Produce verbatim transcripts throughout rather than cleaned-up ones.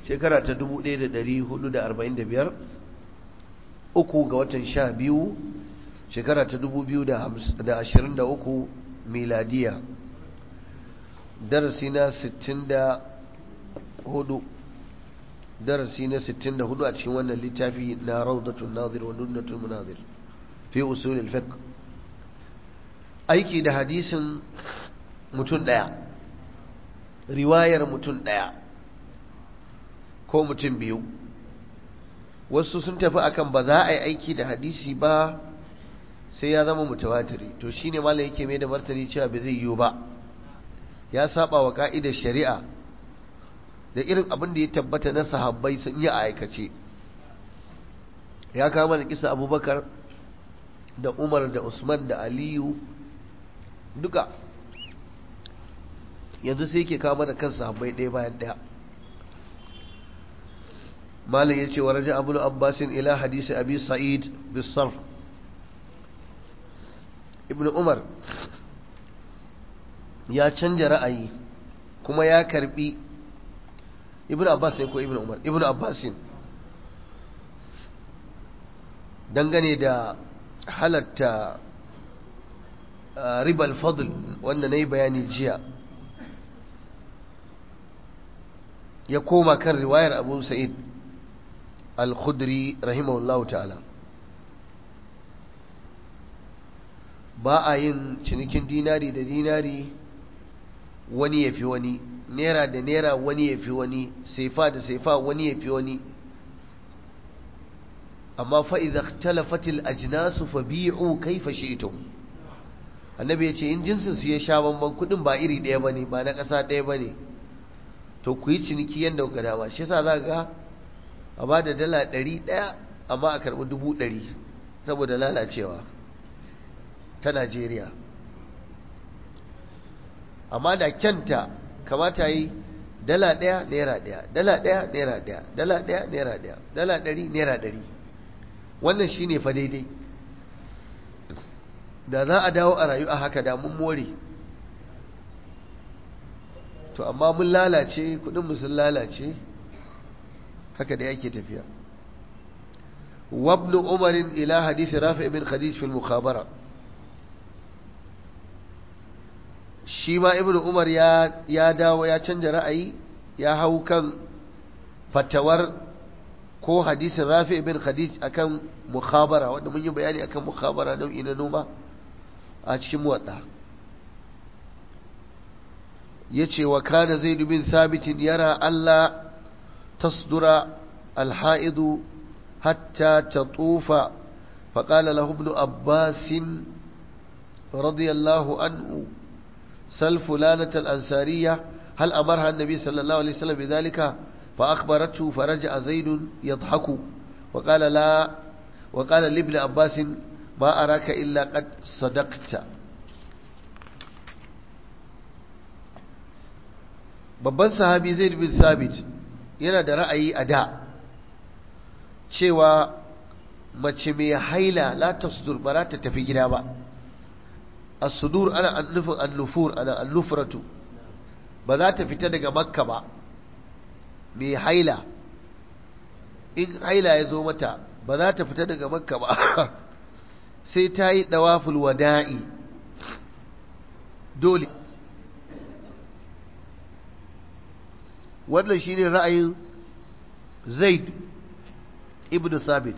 shekara ta dubu ɗaya da ɗari hudu da arba'in da biyar, uku ga watan sha biyu shekara ta dubu biyu da ashirin da uku miladiya. darasi na sittin da hudu darasi na sittin da hudu a cikin wannan littafi na rawdatun nazir wa nunnatul munazir fi usul al-fiqh. aiki da hadisin mutum daya, riwayar mutum daya ko mutum biyu. wasu sun tafi akan ba za a yi aiki da hadisi ba sai ya zama mutawatiri, to shine malam yake mai da martani cewa ba zai yiwu ba, ya saba wa ka'idar shari'a da irin abin da ya tabbata na sahabbai sun yi a aikace. ya kama da kisa Abubakar da Umar da Usman da Aliyu duka, yanzu sai yake kama da kan sahabbai ɗaya bayan ɗaya. malam ya ce wa raja abu abbasin ila hadisi abi sa'id bisarf. ibn Umar ya canja ra'ayi kuma ya karbi ibn Abbas ne ko ibn Umar ibn Abbasin dangane da halatta riba al-fadl wanda nayi bayani jiya, ya koma kan riwayar Abu Sa'id al-Khudri rahimahullahu ta'ala. ba a yin cinikin dinari da dinari wani ya fi wani, naira da naira wani ya fi wani, saifa da saifa wani ya fi wani. amma fa'iza talafatil ajinasu fa bi'u kaifa shi'tum. annabi ya ce in jinsin su ya sha bamban kudin ba iri ɗaya ba ne, ba na ƙasa ɗaya ba ne, to ku yi ciniki yadda kuka dama. shi yasa za ga a ba da dala ɗari ɗaya amma a karɓi dubu ɗari saboda lalacewa ta Najeriya. amma da kyanta kamata yi dala ɗaya naira ɗaya, dala ɗaya naira ɗaya, dala ɗaya naira ɗaya, dala ɗari naira ɗari. wannan shi ne fa daidai. da za a dawo a rayu a haka da mun more. to amma mun lalace, kudinmu sun lalace, haka da yake tafiya. wabnu umarin ila hadisi rafi ibn khadij fil mukhabara. shi ma ibn umar ya ya dawo ya canja ra'ayi, ya hau kan fatawar ko hadisin rafi ibn khadij akan mukhabara, wanda mun yi bayani akan mukhabara nau'i na noma a cikin muwadda. yace wa kana zaid bin thabit yara alla tasdura al-ha'id hatta tatufa faqala lahu ibn abbas radiyallahu anhu سل فلانة الأنسارية هل أمرها النبي صلى الله عليه وسلم بذلك فأخبرته فرجع زيد يضحك وقال لا وقال لابن عباس ما أراك إلا قد صدقت. babban sahabi Zaid bin Sabit yana da ra'ayi a da cewa mace mai haila la tasdur ba za ta tafi gida ba. as-sudur ana annufin an-nufur ana al-lufratu, ba za ta fita daga makka ba. mai haila in haila ya zo mata ba za ta fita daga makka ba sai ta yi dawaful wada'i dole. wannan shine ra'ayin Zaid ibn Sabit,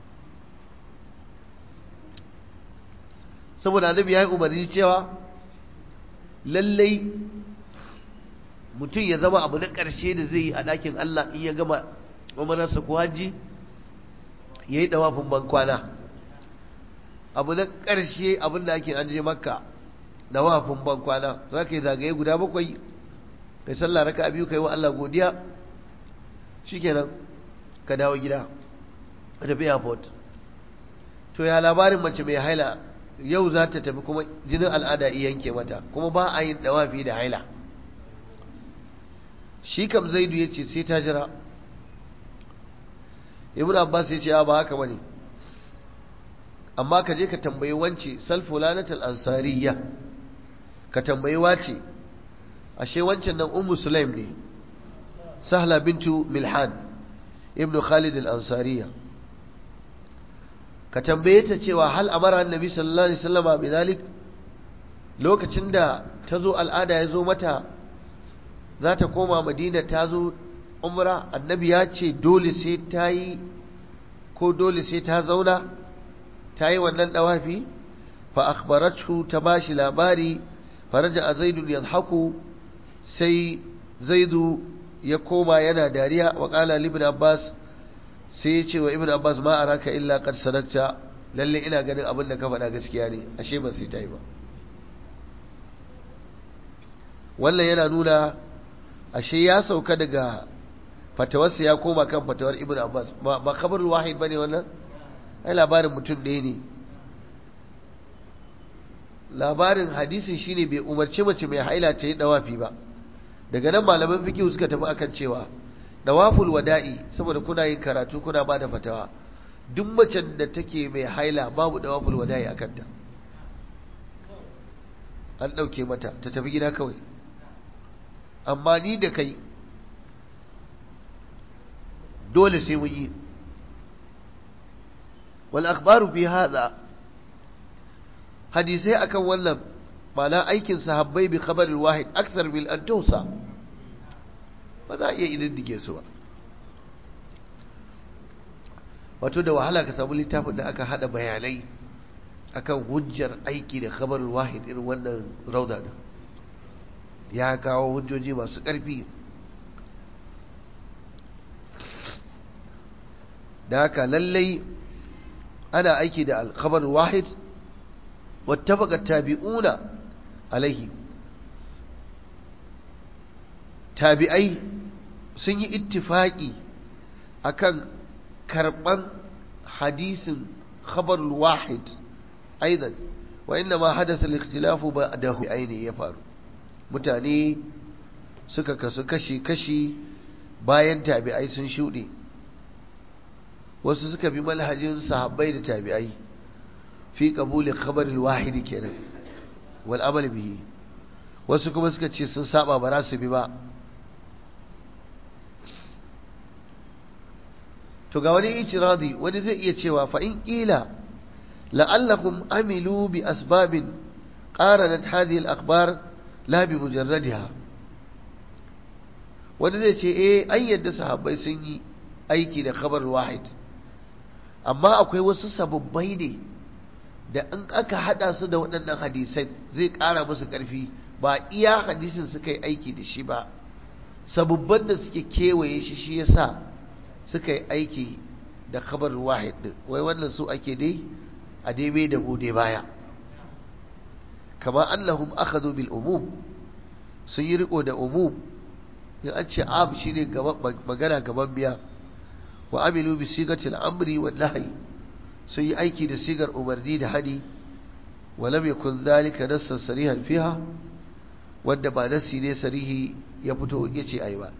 saboda annabi ya yi umarni cewa lallai mutum ya zama abu na ƙarshe da zai yi a ɗakin Allah in ya gama umararsa ko hajji ya yi ɗawafin bankwana. abu na ƙarshe abin da ake an je makka ɗawafin bankwana, za ka yi zagaye guda bakwai kai sallah raka biyu kai wa Allah godiya, shikenan ka dawo gida ka tafi airport. to ya labarin mace mai haila yau za ta tafi kuma jinin al'ada iya yanke mata, kuma ba a yin dawafi da haila. shi kam Zaidu ya ce sai ta jira. ibn Abbas ya ce ba haka bane, amma ka je ka tambayi wance salfulanatul ansariya, ka tambayi wace, ashe wancan nan ummu sulaim ne. sahla bintu milhan ibnu khalid al-ansariya ka tambaye ta cewa hal amara annabi sallallahu alaihi wasallama bidalik lokacin da ta zo al'ada ya zo mata za ta koma madina ta zo umra annabi ya ce dole sai ta yi ko dole sai ta zauna ta yi wannan dawafi fa akhbaratu ta bashi labari faraja zaidun yadhaku sai zaidu ya koma yana dariya wa qala ibn abbas sai ya ce wa ibn abbas ma araka illa qad sadaqta lalle ina ganin abin da ka faɗa gaskiya ne ashe ba sai ta yi ba wannan yana nuna ashe ya sauka daga fatawarsa ya koma kan fatawar ibn abbas ba khabarul wahid bane wannan ai labarin mutum ɗaya ne labarin hadisin shine bai umarci mace mai haila ta yi dawafi ba daga nan malaman fiqh suka tafi akan cewa dawaful wada'i saboda kuna yin karatu kuna ba da fatawa duk macen da take mai haila babu dawaful wada'i akan ta an dauke mata ta tafi gida kawai amma ni da kai dole sai mun yi wal akhbaru fi hadha hadisai akan wannan ma'ana aikin sahabbai bi khabaril wahid aksar min an tusa ba za a iya ididdige su ba wato da wahala ka samu littafin da aka hada bayanai akan hujjar aiki da khabaril wahid irin wannan rauda da ya kawo hujjoji masu ƙarfi da haka lallai ana aiki da al-khabaril wahid واتفق التابعون عليه تابعي sun yi ittifaqi akan karban hadisin khabar wahid aidan wa inna ma hadatha al-ikhtilaf ba'dahu aini ya faru mutane suka kasu kashi kashi bayan tabi'ai sun shude wasu suka bi manhajin sahabbai da tabi'ai fi qabuli khabar al-wahid kenan wal amal bihi wasu kuma suka ce sun saba ba za su bi ba to ga wani itiradi wani zai iya cewa fa in qila la'allahum amilu bi asbabin qaranat hadhihi al-akhbar la bi mujarradiha wani zai ce eh an yadda sahabbai sun yi aiki da khabar wahid amma akwai wasu sababbai ne da in aka hada su da waɗannan hadisai zai ƙara musu ƙarfi ba iya hadisin suka yi aiki da shi ba sabubban da suke kewaye shi shi yasa suka yi aiki da khabar wahid din wai wannan su ake dai a dai da mu dai baya kama annahum akhadhu bil umum sun yi riko da umum in an ce ab shine magana gaban biya wa amilu bi sigatil amri wal nahyi sun yi aiki da sigar umarni da hadi walam yakun zalika nassan sarihan fiha wanda ba nassi ne sarihi ya fito yace ayi ba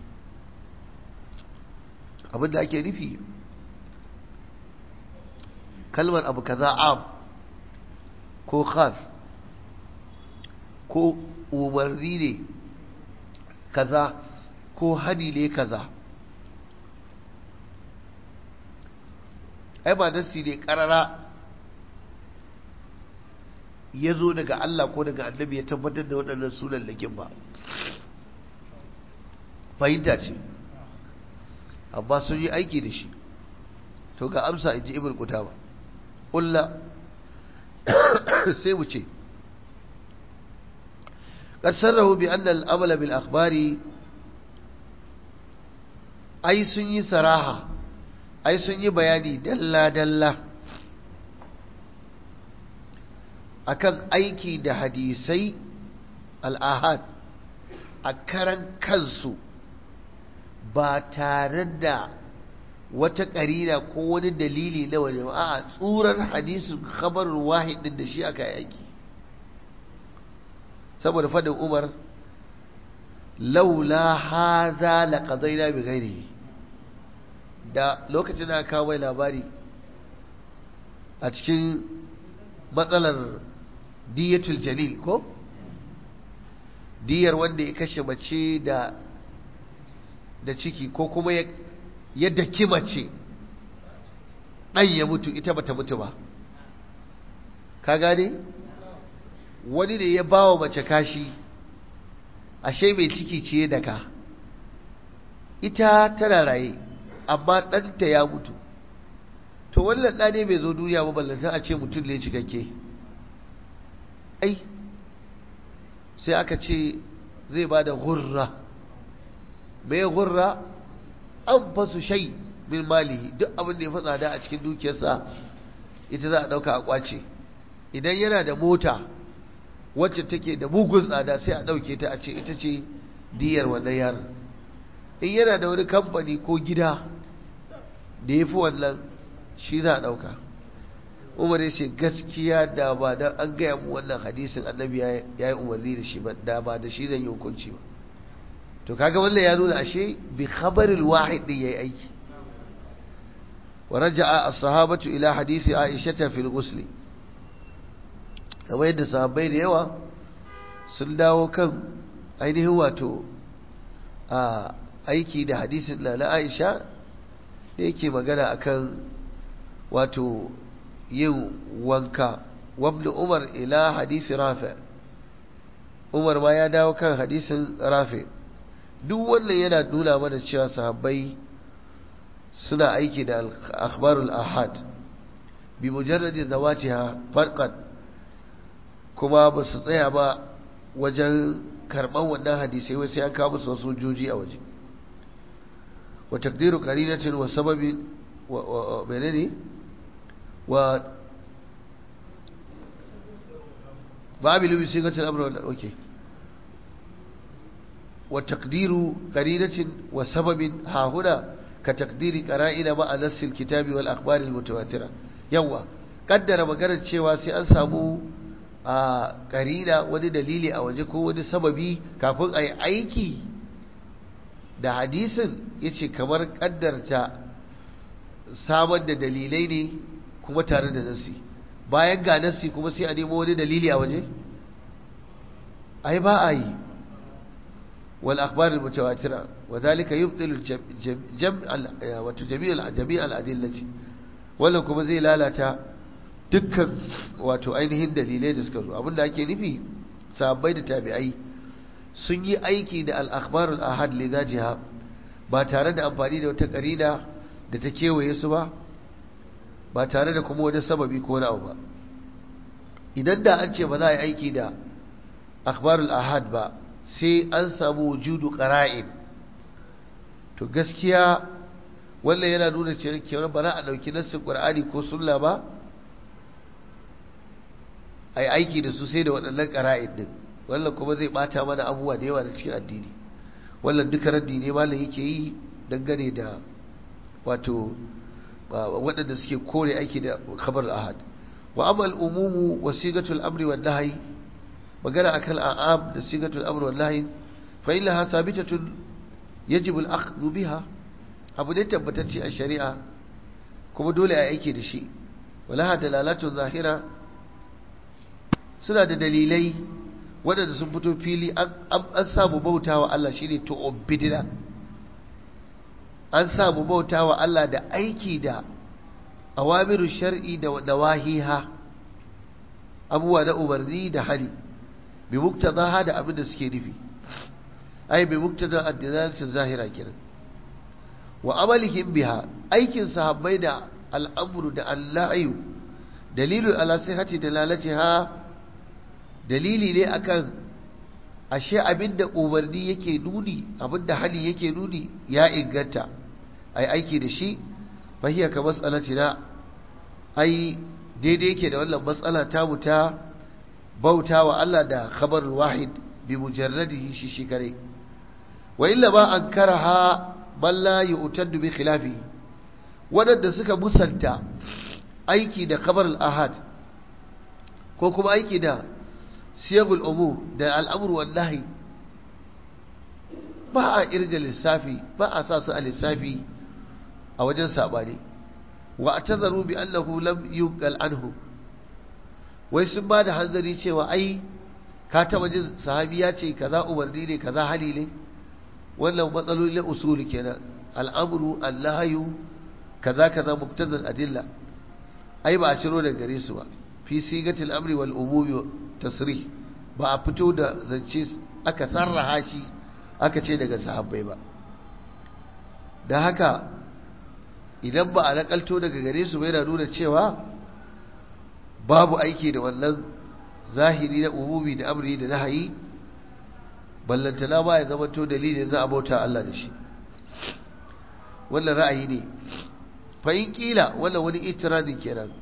abinda ake nufi kalmar abu kaza am ko khas ko umarni ne kaza ko hadi ne kaza ai ba nasi ne karara ya zo daga Allah ko daga annabi ya tabbatar da waɗannan sunan lakin ba fahimta ce amma sun yi aiki da shi to ga amsa in ji ibn Qutayba ƙulla sai mu ce قد سره بأن الأمل بالأخبار أي سني صراحة أي سني بياني دلا دلا akan aiki da hadisai al'ahad a karan kansu ba tare da wata ƙarina ko wani dalili na wani a tsurar hadisin khabarul wahid din da shi aka yi aiki saboda fadin Umar laula hadha laqadaina bi ghairihi da lokacin da aka mai labari a cikin matsalar diyatul jalil ko diyar wanda ya kashe mace da da ciki ko kuma ya daki mace ɗan ya mutu ita bata mutu ba, ka gane? wani ne ya bawa mace kashi ashe mai ciki ce da ka, ita tana raye amma ɗanta ya mutu, to wannan ɗa ne bai zo duniya ba ballanta a ce mutum ne cikakke. ai sai aka ce zai ba da gurra. mai gurra an fasu shai min malihi, duk abin da ya fatsa da a cikin dukiyarsa ita za a ɗauka a kwace. idan yana da mota wacce take da mugun tsada sai a ɗauke ta a ce ita ce diyar wannan yaron. in yana da wani kamfani ko gida da ya fi wannan shi za a ɗauka. umar ya ce gaskiya da ba don an gaya mu wannan hadisin annabi ya yi umarni da shi ba, da ba da shi zan yi hukunci ba. to kaga wannan ya nuna ashe bi khabaril wahid din yayi aiki. wa raja'a as-sahabatu ila hadisi Aisha fil ghusl, kamar yadda sahabbai da yawa sun dawo kan ainihin wato a aiki da hadisin na Aisha da yake magana akan wato yin wanka. wabn Umar ila hadisi Rafi, Umar ma ya dawo kan hadisin Rafi. duk wannan yana nuna mana cewa sahabbai suna aiki da akhbarul ahad bi mujarradi zawatiha farqat, kuma ba su tsaya ba wajen karban wannan hadisai wai sai an kawo musu wasu joji a waje. wa taqdiru qarinatin wa sababin wa menene wa babilu bi sigatil amr wala okay وتقدير قرينة وسبب ها هنا كتقدير قرائن مع نص الكتاب والأخبار المتواترة. يوا قدر مغانا cewa sai an samu a qarina wani dalili a waje ko wani sababi kafin ai aiki da hadisin, yace kamar kaddarta samar da dalilai ne kuma tare da nasi. bayan ga nasi kuma sai a nemo wani dalili a waje, ai ba a yi. والأخبار المتواترة وذلك يبطل جمع وتجميع جميع الأدلة. wannan kuma zai lalata dukkan wato ainihin dalilai da suka zo. abinda ake nufi sahabbai da tabi'ai sun yi aiki da al-akhbarul ahad li zatiha ba tare da amfani da wata karina da ta kewaye su ba, ba tare da kuma wani sababi ko wani abu ba. idan da an ce ba za a yi aiki da akhbarul ahad ba sai an samu wujudu qara'in, to gaskiya wannan yana nuna cewa ba za a dauki nassin Qur'ani ko sunna ba ai aiki da su sai da waɗannan qara'in din. wannan kuma zai bata mana abubuwa da yawa da cikin addini. wannan duka raddi ne malam yake yi dangane da wato waɗanda suke kore aiki da khabar ahad. wa amal umumu wa sigatul amri wan nahyi, magana akan a'am da sigatul amr wal nahy fa illaha sabitatun yajib al akhdhu biha, abu ne tabbatacce a shari'a kuma dole a aiki da shi. walaha dalalatun zahira, suna da dalilai waɗanda sun fito fili. an samu bautawa Allah shine to obidina, an samu bautawa Allah da aiki da awamiru shar'i da nawahiha, abuwa na umarni da hali bi muktadaha da abin da suke nufi, ai bi muktada ad-dilalati zahira kenan. wa amalihim biha, aikin sahabbai da al'amru da al-nahyu dalilu ala sihhati dalalatiha, dalili ne akan ashe abinda umarni yake nuni, abinda hali yake nuni ya inganta ai aiki da shi. fa hiya ka mas'alatina, ai daidai yake da wannan matsala ta mu ta bauta wa Allah da khabarul wahid bi mujarradihi shi shi kare. wa illa ba an karaha bal la yu'taddu bi khilafi, wadanda suka musanta aiki da khabarul ahad ko kuma aiki da siyagul umum da al'amru wal nahy, ba a irga lissafi, ba a sa su a lissafi a wajen sabani. wa atazaru bi annahu lam yuqal anhu, wai sun ba da hanzari cewa ai ka taba jin sahabi ya ce kaza umarni ne kaza hali ne. wannan matsalolin usuli kenan al'amru al-nahyu kaza kaza muqtadal adilla ai ba a ciro daga gare su ba fi sigatil amri wal umumi tasrih ba a fito da zance aka sarraha shi aka ce daga sahabbai ba da haka idan ba a nakalto daga gare su ba yana nuna cewa babu aiki da wannan zahiri na umumi da amri da nahayi ballantana ba ya zama to dalilin za a bauta Allah da shi wannan ra'ayi ne fa in kila wannan wani itiradin kenan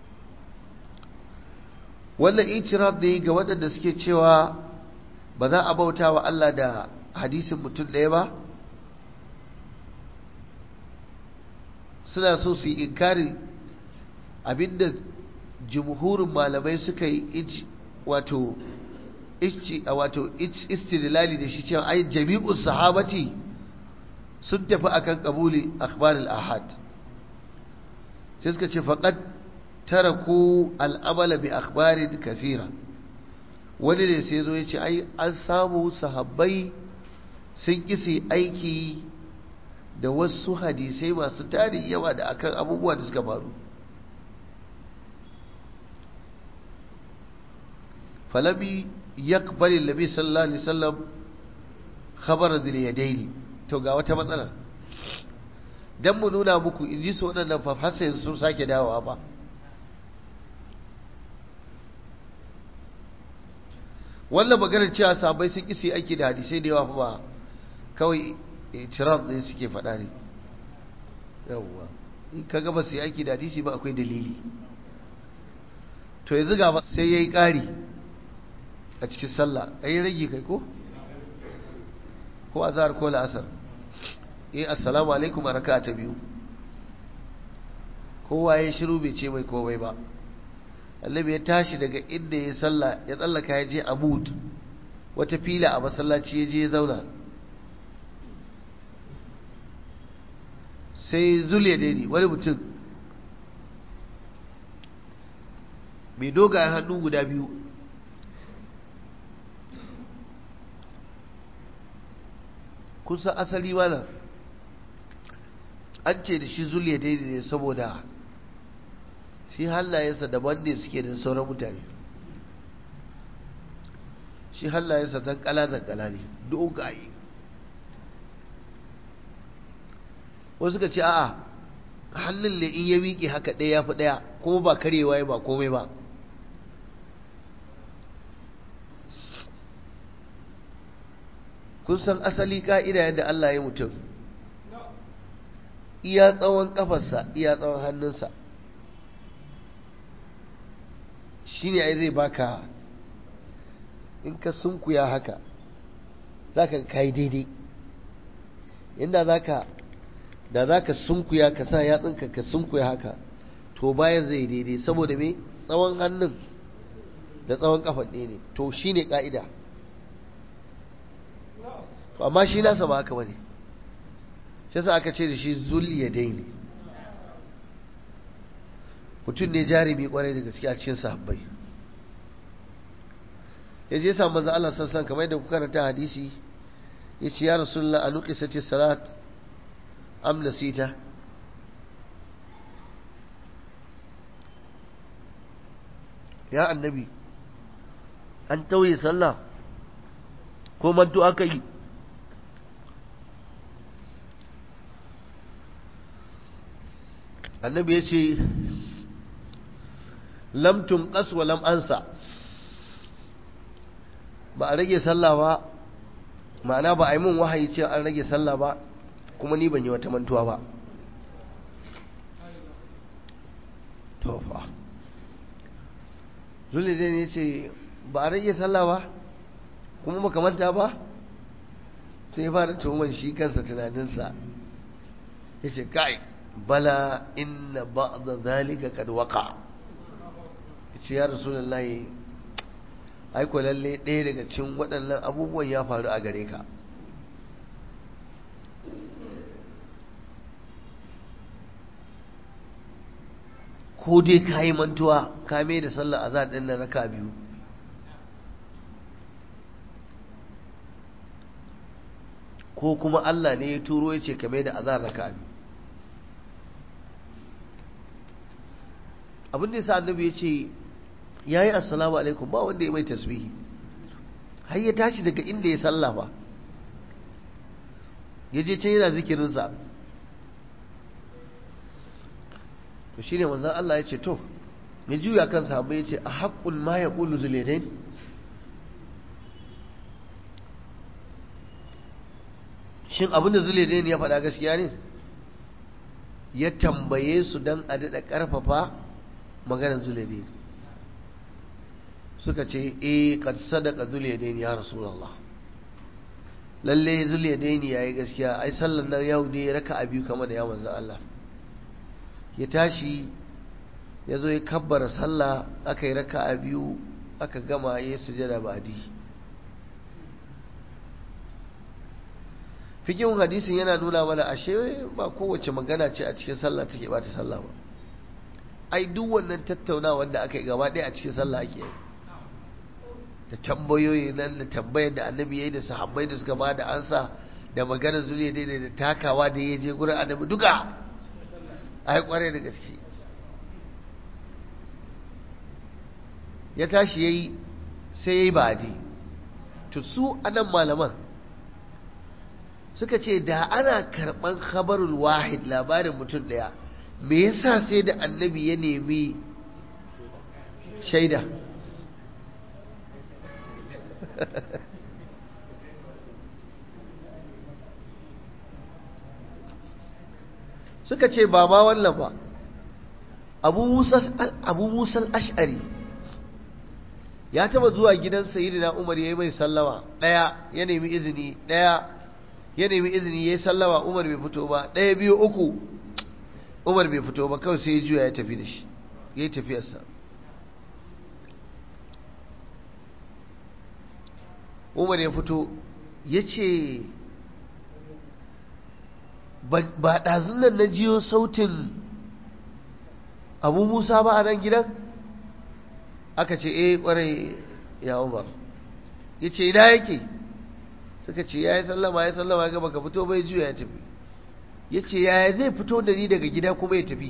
wannan itirad ne ga waɗanda suke cewa ba za a bauta wa Allah da hadisin mutum ɗaya ba suna so su yi inkari abinda jumhurin malamai suka yi wato wato istidlali da shi cewa ai jami'ul sahabati sun tafi akan kabuli akhbar al-ahad sai suka ce faqad taraku al-amal bi akhbarin kaseera wani ne sai zo ya ce ai an samu sahabbai sun kisi aiki da wasu hadisai masu tarin yawa da akan abubuwa da suka faru falami yakbali nabi sallallahu alaihi wasallam khabar dhil yadaini to ga wata matsala dan mu nuna muku in ji su wadannan fa har sai sun sake dawowa ba wannan maganar cewa sahabbai sun kisi aiki da hadisai da yawa fa ba kawai itiraz ne suke faɗa ne yawwa in kaga ba su yi aiki da hadisi ba akwai dalili to yanzu ga sai yayi ƙari a cikin sallah ai rage kai ko ko azhar ko la'asar eh assalamu alaikum a raka'a ta biyu kowa ya shiru bai ce mai komai ba annabi ya tashi daga inda ya sallah ya tsallaka ya je abud wata fila a masallaci ya je ya zauna sai zuliya ne wani mutum mai dogayen hannu guda biyu kun san asali mana an ce da shi zuliya ne saboda shi hannayensa daban ne suke da sauran mutane shi hannayensa zankala-zankala ne dogaye wasu ka ce a'a hannun ne in ya miƙe haka ɗaya ya fi ɗaya kuma ba karewa ya ba komai ba kun san asali ka'ida yadda Allah ya mutum iya tsawon kafarsa iya tsawon hannunsa shi ne ai zai baka in ka sunkuya haka za ka kai daidai inda za ka da za ka sunkuya ka sa yatsunka ka sunkuya haka to bayan zai daidai saboda me tsawon hannun da tsawon kafan ɗaya ne to shi ne ƙa'ida to amma shi nasa ba haka ba ne shi sa aka ce da shi zulli ya daini mutum ne jarumi kwarai da gaske a cikin sahabbai ya je samun manzo Allah sassan kamar yadda kuka karanta hadisi ya ce ya rasulullah a nuqisati salat am nasita ya annabi an tauye sallah ko manto aka yi annabi ya ce lam tunqas wa lam ansa ba a rage sallah ba ma'ana ba a yi min wahayi cewa an rage sallah ba kuma ni ban yi wata mantuwa ba to fa zulide ne ce ba a rage sallah ba kuma baka manta ba sai ya fara tuhumar shi kansa tunaninsa ya ce kai bala inna ba'da zalika kad waqa yace ya rasulullahi ai ko lalle ɗaya daga cikin waɗannan abubuwan ya faru a gare ka ko dai kai mantuwa ka mai da sallar azhar din nan raka biyu ko kuma Allah ne ya turo ya ce kame da azar raka biyu. Abin da yasa annabi ya ce yayi assalamu alaikum ba wanda ya mai tasbihi har ya tashi daga inda ya salla ba ya je can yana zikirinsa. to shine manzon Allah ya ce to ya juya kan sahabbai ya ce a haqqul ma yaqulu zulaidain, shin abin da zulaidain ya faɗa gaskiya ne? Ya tambaye su dan a daɗa ƙarfafa maganar zulaidain. Suka ce eh kad sadaka zulaidain ya rasulullah, lalle zulaidain yayi gaskiya, ai sallan nan yau ne raka'a biyu kamar da ya manzon Allah. Ya tashi ya zo ya kabbara sallah, aka yi raka'a biyu aka gama ya sujada ba'di. fikin hadisin yana nuna mana ashe ba kowace magana ce a cikin sallah take bata sallah ba. Ai duk wannan tattaunawa da aka yi gaba ɗaya a cikin sallah ake yi, da tambayoyi nan da tambayar da annabi yayi da sahabbai da suka ba da ansa da maganar zuriya daidai da takawa da ya je gurin annabi duka ai kware da gaske. Ya tashi yayi sai yayi ba'di. To su anan malaman suka ce da ana karban khabarul wahid, labarin mutum daya, me yasa sai da annabi ya nemi shaida? suka ce ba ma wannan ba, abu musa al-ash'ari ya taba zuwa gidan sayyidina umar yayi mai sallama, daya ya nemi izini, daya ya nemi izini yayi sallama, umar bai fito ba, daya biyu uku umar bai fito ba, kawai sai ya juya ya tafi da shi, yayi tafiyarsa. umar ya fito ya ce ba ɗazun nan na jiyo sautin abu musa ba a nan gidan? Aka ce eh kwarai ya umar. Ya ce ina yake? suka ce ya yi sallama ya sallama ya gaba ka fito bai juya ya tafi. Ya ce yaya zai fito da ni daga gida kuma ya tafi?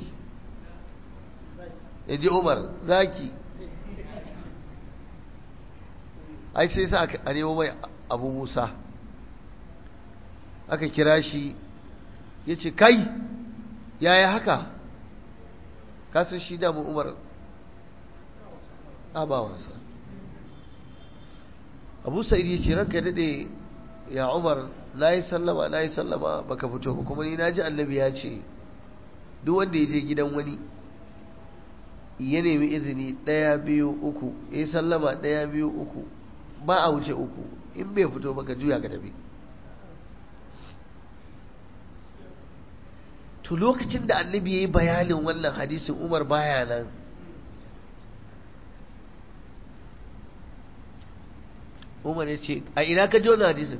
ya ji umar zaki. ai sai sa a nemo mai abu musa, aka kira shi ya ce kai yaya haka? kasan shi damu umar abawansa. abu sa'id ya ce ranka daɗe ya umar, na yi sallama na yi sallama baka fito ba, kuma ni na ji annabi ya ce duk wanda ya je gidan wani ya nemi izini ɗaya biyu uku, ya yi sallama ɗaya biyu uku, ba a wuce uku, in bai fito baka juya ka tafi. to lokacin da annabi ya yi bayanin wannan hadisin umar baya nan. umar ya ce a ina ka ji wannan hadisin?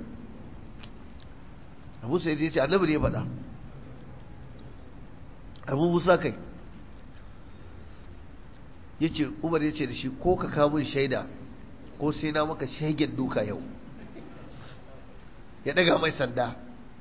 abu sai ya ce annabi ne ya faɗa. abu musa kai ya ce umar ya ce da shi ko ka kamun shaida ko sai na maka shegen duka yau. ya daga mai sanda.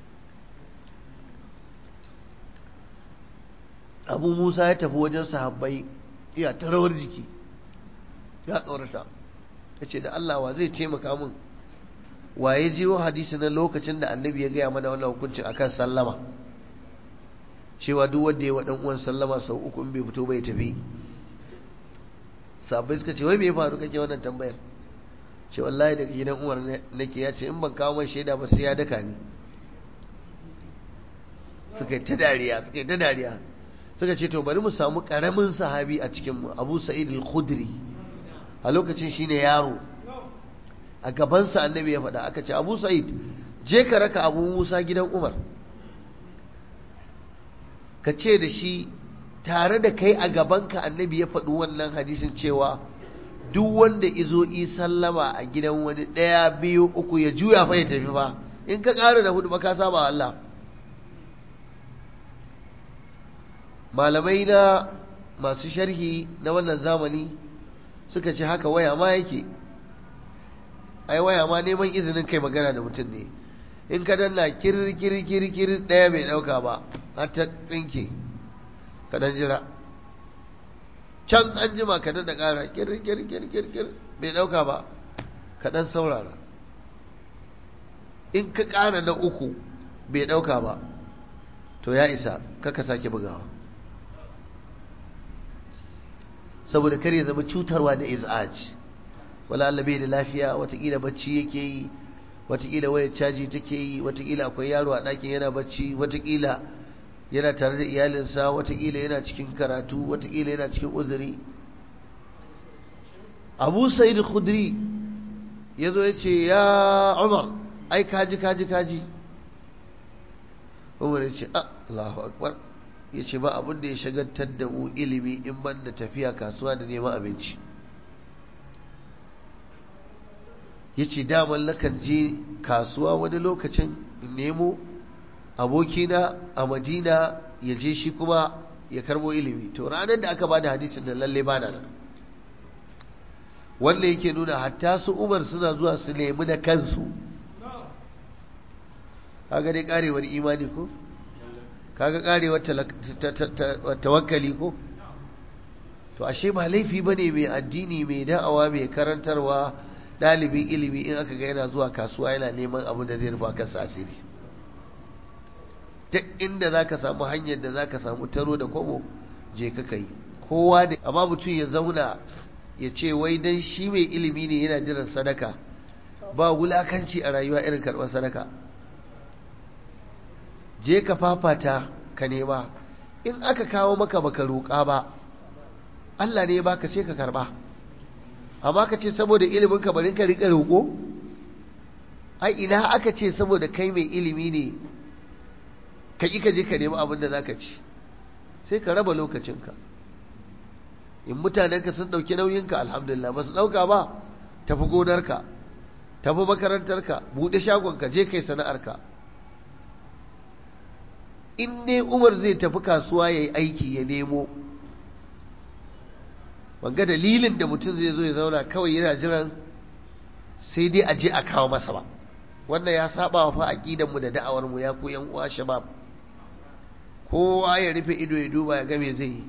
abu musa ya tafi wajen sahabbai iya ta rawar jiki ya tsorata, ya ce da Allah wa zai taimaka min, waye jiwo hadisi na lokacin da annabi ya gaya mana wannan hukuncin akan sallama, cewa duk wanda ya wa dan uwan sallama sau uku in bai fito bai tafi. sahabbai suka ce wai me ya faru kake wannan tambayar? ce wallahi daga gidan Umar nake, ya ce in ban kawo mai shaida ba sai ya daka ni. suka yi ta dariya suka yi ta dariya suka ce to bari mu samu karamin sahabi a cikin mu, Abu Sa'id al-Khudri, a lokacin shine yaro, a gabansa annabi ya faɗa. aka ce Abu Sa'id je ka raka Abu Musa gidan Umar, ka ce da shi tare da kai a gabanka annabi ya faɗi wannan hadisin cewa duk wanda izo yi sallama a gidan wani ɗaya biyu uku ya juya fa ya tafi fa, in ka ƙara da hudu ba ka saba Allah. malamai na masu sharhi na wannan zamani suka ce haka waya ma yake. ai waya ma neman izinin kai magana da mutum ne, in ka danna kir kir kir kir ɗaya bai ɗauka ba har ta tsinke ka dan jira can an jima ka da ƙara kir kir kir kir kir bai ɗauka ba ka dan saurara in ka ƙara na uku bai ɗauka ba to ya isa kaka sake bugawa saboda kar ya zama cutarwa da iz'aj wala Allah bai da lafiya watakila bacci yake yi watakila wayar caji take yi watakila akwai yaro a ɗakin yana bacci watakila yana tare da iyalinsa watakila yana cikin karatu watakila yana cikin uzuri Abu Sa'id Khudri yazo yace ya Umar ai kaji kaji kaji Umar yace Allahu akbar yace ba abin da ya shagaltar da mu ilimi in ban da tafiya kasuwa da neman abinci yace daman lakan je kasuwa wani lokacin nemo abokina a Madina ya je shi kuma ya karbo ilimi to ranar da aka bada hadisin da lalle bana nan wanda yake nuna hatta su Umar suna zuwa su nemi da kansu kaga dai karewar imani ko kaga karewar tawakkali ko to ashe ba laifi bane mai addini mai da'awa mai karantarwa dalibin ilimi in aka ga yana zuwa kasuwa yana neman abu da zai rufa kansa asiri ta inda zaka samu hanyar da zaka samu taro da kwabo je ka kai kowa da amma mutum ya zauna ya ce wai dan shi mai ilimi ne yana jiran sadaka ba wulakanci a rayuwa irin karɓar sadaka je ka fafata ka nema in aka kawo maka baka roƙa ba Allah ne ya baka sai ka karba amma ka ce saboda ilimin ka bari ka rika roƙo ai ina aka ce saboda kai mai ilimi ne ka ƙi ka je ka nemi abin da zaka ci sai ka raba lokacinka in mutanenka sun ɗauki nauyinka alhamdulillah ba su ɗauka ba tafi gonarka tafi makarantarka buɗe shagonka je kai sana'arka in dai Umar zai tafi kasuwa ya yi aiki ya nemo banga dalilin da mutum zai zo ya zauna kawai yana jiran sai dai a je a kawo masa ba wannan ya saba wa fa aqidan mu da da'awar mu ya ku yan uwa shabab kowa ya rufe ido ya duba ya ga me zai yi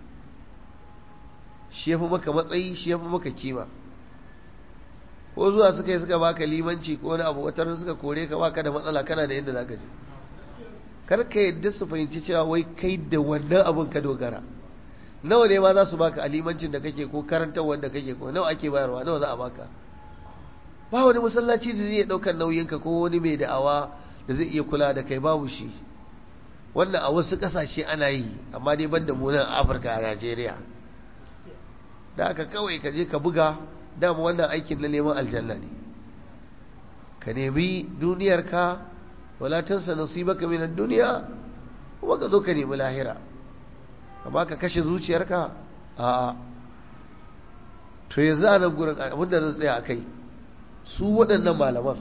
shi yafi maka matsayi shi yafi maka kima ko zuwa suka yi suka baka limanci ko wani abu wataran suka kore ka baka da matsala kana da yadda zaka je kar ka yadda su fahimci cewa wai kai da wannan abun ka dogara nawa ne ma za su baka alimancin da kake ko karantar wanda kake ko nawa ake bayarwa nawa za a baka ba wani masallaci da zai iya daukar nauyinka ko wani mai da'awa da zai iya kula da kai babu shi wannan a wasu kasashe ana yi amma dai banda mu nan Afirka a Najeriya da aka kawai ka je ka buga dama wannan aikin na neman aljanna ne ka nemi duniyarka wala tansa nasibaka min ad-dunya kuma ka zo ka nemi lahira amma ka kashe zuciyarka a to yanzu a nan gurin abinda zan tsaya akai su waɗannan malaman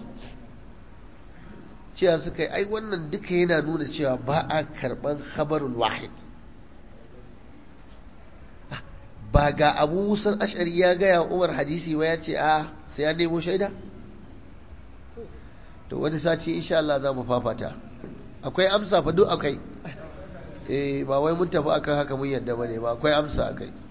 cewa suka yi ai wannan duka yana nuna cewa ba a karɓan khabarul wahid ba ga abu musan ash'ari ya gaya umar hadisi wa ya ce a sai ya nemo shaida to wani sati insha Allah za mu fafata akwai amsa fa duk akai eh ba wai mun tafi akan haka mun yadda bane ba akwai amsa akai